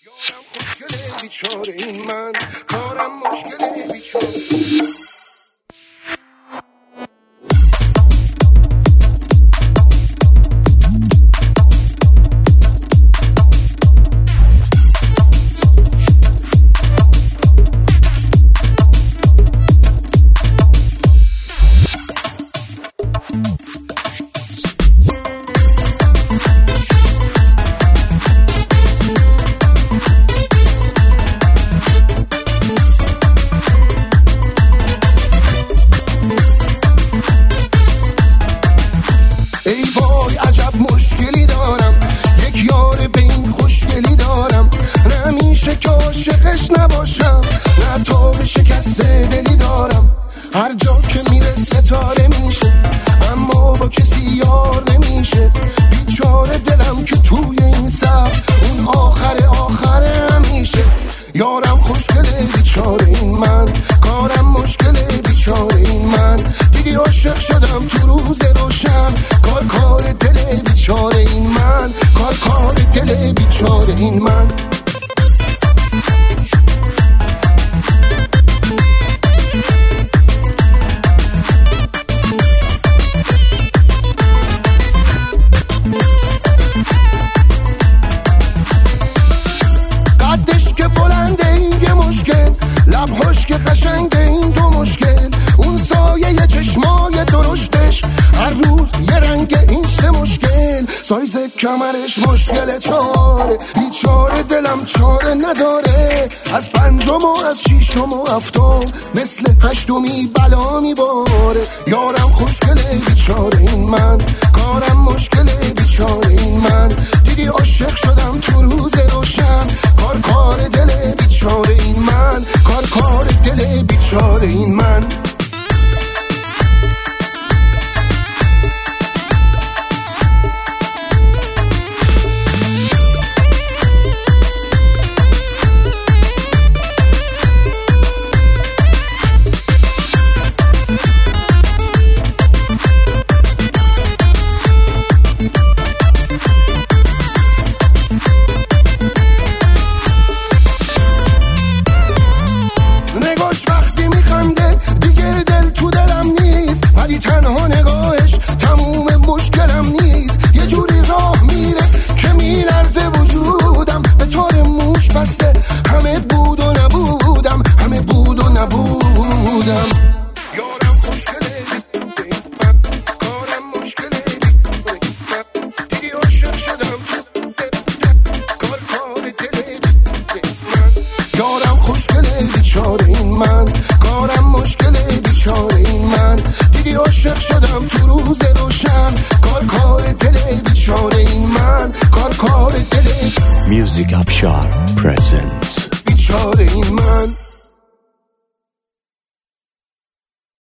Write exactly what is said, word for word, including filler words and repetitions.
یارم خوشگله بیچاره این من، کارم مشکله بیچاره. ای وای عجب مشکلی دارم، یک یار به این خوشگلی دارم. نمیشه که عاشقش نباشم، نه تو به شکست دلی دارم. هر جا که میره ستاره میشه، اما با کسی یار نمیشه. بیچاره دلم که توی این صف اون آخر آخر همیشه. یارم خوشگله بیچاره این من، کارم مشکله بیچاره این من. دیدی عاشق شدم تو روز روشن، کار کار دل بیچاره این من، کار کار دل بیچاره این من. قدش که بلنده این یه مشکل، لبهاش که قشنگه این دو مشکل. اون سایه چشمای درشتش هر روز یه رنگ این سه مشکل. سایز کمرش مشکل چاره، بیچاره دلم چاره نداره. از پنجم و از شیشم و هفتم مثل هشتمی بلا میباره. یارم خوشگله بیچاره این من، کارم مشکله بیچاره این من. دیدی عاشق شدم تو روز روشن، کار کار دل بیچاره این من، کار کار دل بیچاره این من. وقتی میخنده دیگه دل تو دلم نیست، ولی تنها نگاهش تموم مشکلم نیست. یه جوری راه میره که میلرزه وجودم، به طور موش بسته همه بود و نبودم، همه بود و نبودم. یارم خوشگله من، کارم مشکله. دیدی عاشق شدم کار کار دل من. یارم خوشگله بیچاره این من، کارم مشکله بیچاره این من. دیدی عاشق شدم تو روز روشن، کار کار دل بیچاره این من، کار کار دل. Music Afshar presents بیچاره این من.